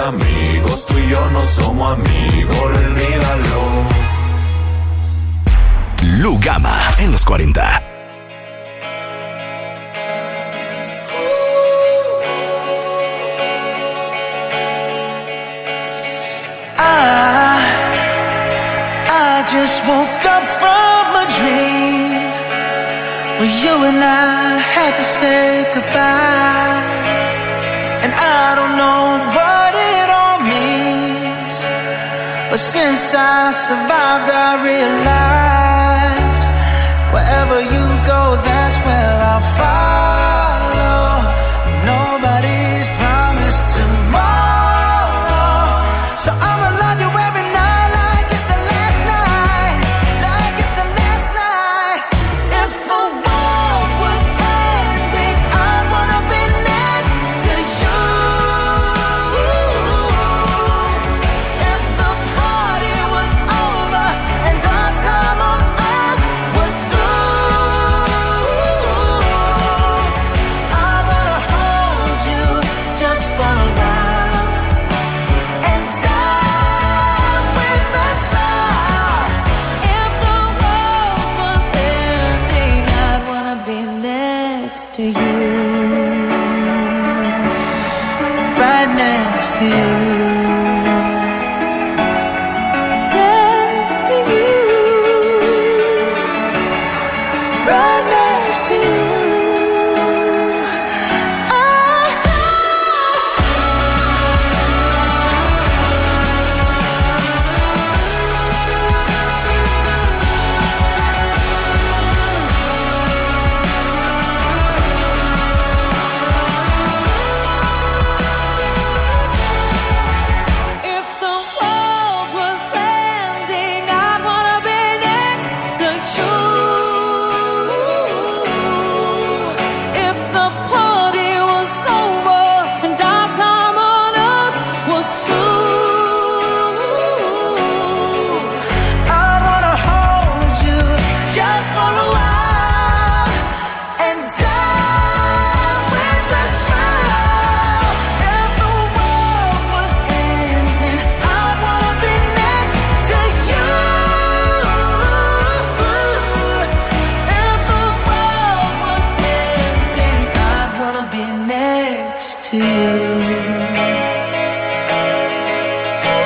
amigos, tú y yo no somos amigos, olvídalo. Lugama en los 40. I just woke up from a dream where you and I had to say goodbye. And I don't know what it all means, but since I survived I realized wherever you go, that's where I'll follow. Nobody's promised tomorrow, so I'ma love you every night like it's the last night, like it's the last night. If the world was ending, I'd wanna be next to you. If the party was over and our time on earth was through, I wanna hold you just for a while and die with a smile. If the world was ending, I'd wanna be next to you, right next to you, next to you, right next to you. If the world was ending, I'd wanna be next to you. If the party was over and our time on earth was through, I'd wanna hold you just for a while and die with a smile. If the world was ending, I'd wanna be next to you. If the world was ending, I'd wanna be next to you.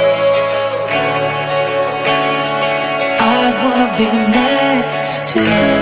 I'd wanna be next to you.